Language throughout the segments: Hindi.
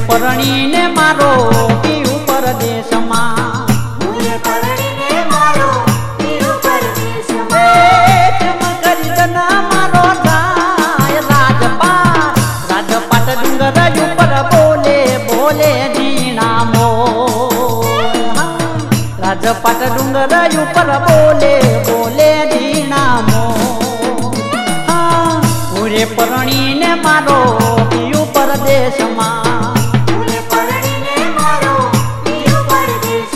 परणी ने मारो पीयू परदेश मां पूरे परणी ने मारो पीयू परदेश जना मारो जाय राजपाट राजपाट डूंगर ऊपर बोले बोले जीना मोर राजपाट डूंगर ऊपर बोले बोले जीना मोर पूरे परणी ने मारो पीयू परदेश मां पूरे परणी ने मारो पीयू परदेश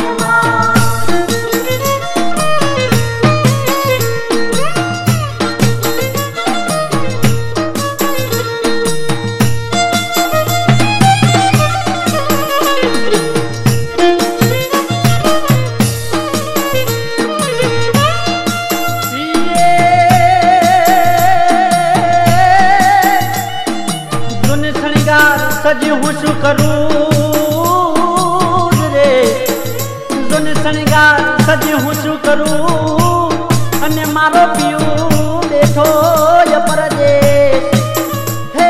सजी हूँ शू करूँ रे जोन शणगार सजी हूँ शू करूँ अने मारो पीयू बैठो ये परदेश हे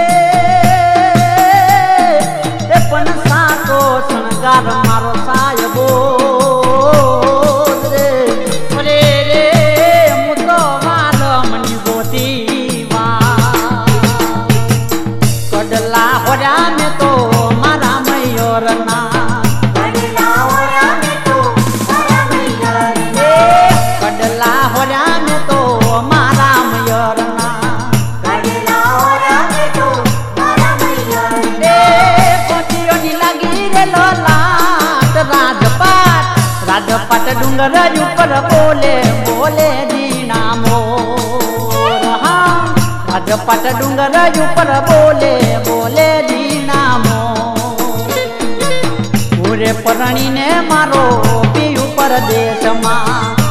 ए पण सातो शणगार मारो सायबो रे अरे रे मुतो वाल मनी गोती वा कडला होरा में तो मारा मयूर ना कडला होरा में तो मारा मयूर ना कडला होरा में तो मारा मयूर ना कडला होरा में तो मारा मयूर ना कोटियो नी लगी रे लोलाट राजपाट राजपाट डूंगर ऊपर बोले बोले जीना मोर राजपाट डूंगर ऊपर बोले बोले जीना मोर पूरे परणी ने मारो पीयू परदेश मां